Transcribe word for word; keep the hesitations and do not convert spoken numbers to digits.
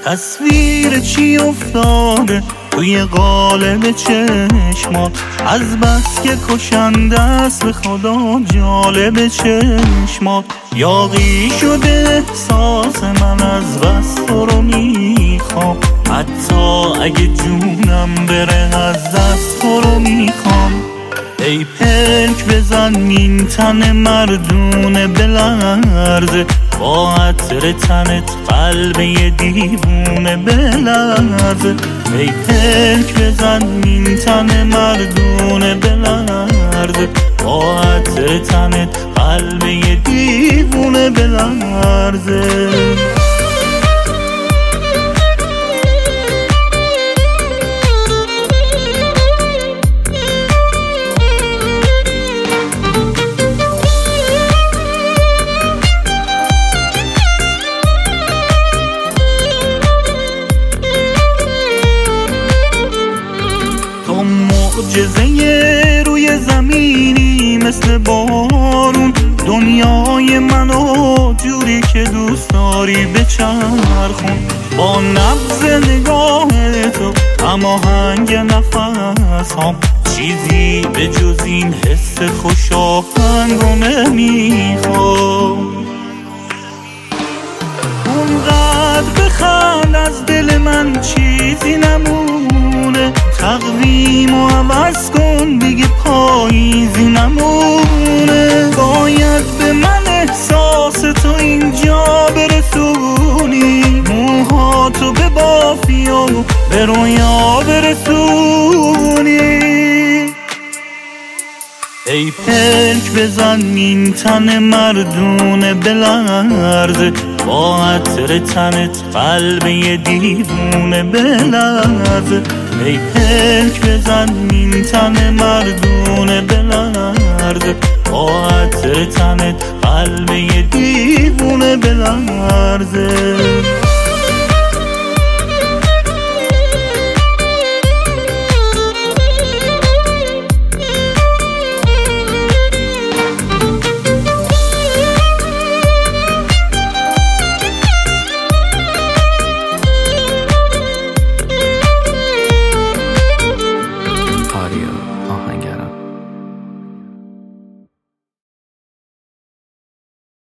تصویر چی افتاده توی قالب چشمات؟ از بس که کشنده است به خدا جالب چشمات. یاغی شده احساس من از بس تو رو میخوام، حتی اگه جونم بره از دست تو رو میخوام. ای پلک بزن این تن مردونه بلرزه، با عطر تنت قلب یه دیوونه بلرزه. ای پلک بزن این تن مردونه بلرزه، با عطر تنت قلب یه دیوونه بلرزه. معجزه روی زمینی مثل بارون، دنیای منو جوری که دوست داری بچرخون. با نبض نگاه تو هماهنگ نفس هم، چیزی به جز این حس خوشاهنگو نمیخوام. اونقدر بخند از دل من چیزی نمونه، تقویم و عوض کن دیگه پاییزی نمونه. باید به من احساس تو اینجا برسونی، موهاتو به بافی و به رویا برسونی. ای پلک بزن این تن مردونه بلرزه، با عطر تنت قلب یه دیوونه بلرزه. ای پلک بزن این تن مردونه بلرزه، با عطر تنت قلب یه دیوونه بلرزه.